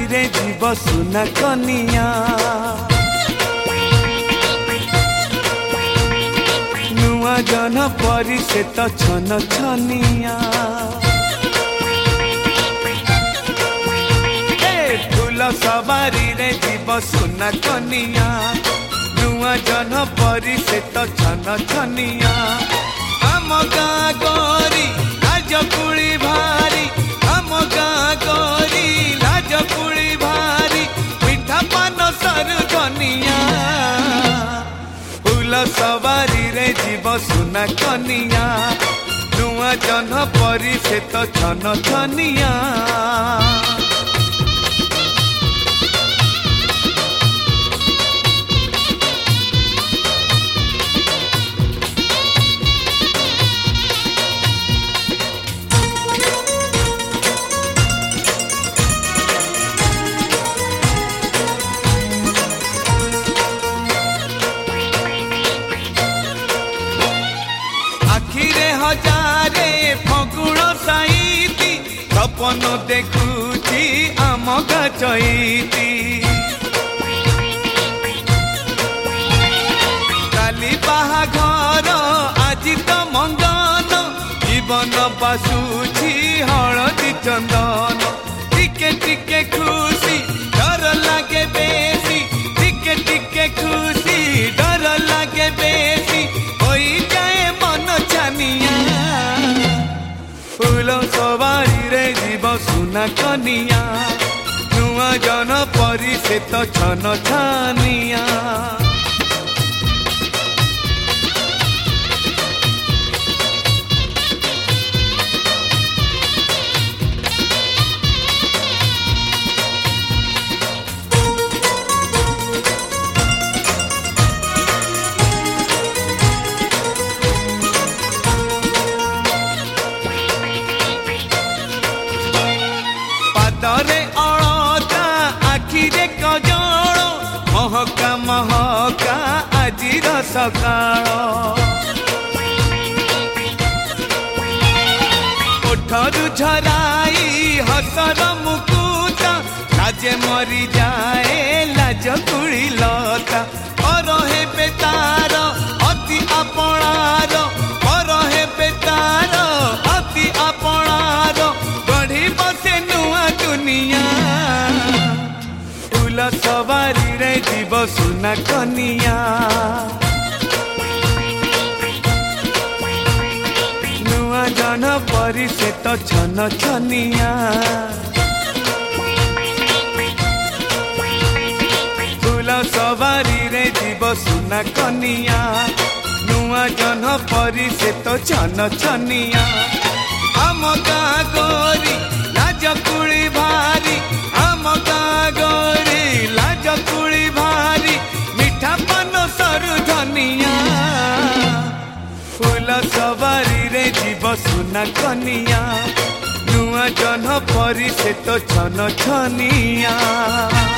रे जीव सुना कनिया नुआ जन परी से तो छन छनिया फूल सवारी रे जीव सुना कनिया नुआ जन परी से तो छन छनिया आम गाँ गोरी लाजकुली भारी आम गाँ गोरी लाजकुली भारी मिठा पान सरू धनिया फूल सवारी रे जीव सुना कनिया नुआ जन परी से तो छन छनिया हजारे फगुण साईती सपन देखुची आम गचईती काली बाहाघर आज तो मंगन जीवन बासुची हलदी चंदन टिके टिके खुशी डर लागे बेसी टिके टिके खुशी डर लागे बेसी होई जाए मन छानिया फूल सवारी रे जीव सुना कनिया नुआ जन परी से तो छन छानिया दरे अलता आखिरे कजल महका महका आजिर सकाळ ओठरू झराई हसर मुकुट लाजे मरी जाए लाजकुली लता अरहे बेतार अति आपणार अरहे बेतार अति आपणार गढ़ी बसे नुआ दुनिया फूल सवारी रे जीव सुना कनिया नुआ जन परी से तो छन छनिया फूल सवारी रे जीव सुना कनिया नुआ जन परी से तो छन छनिया आम गाँ गोरी लाजकुली भारी आम गाँ गोरी लाजकुली भारी मिठा पान सरू धनिया फूल सवारी रे जीव सुना कनिया नुआ जन परी से तो छन छनिया।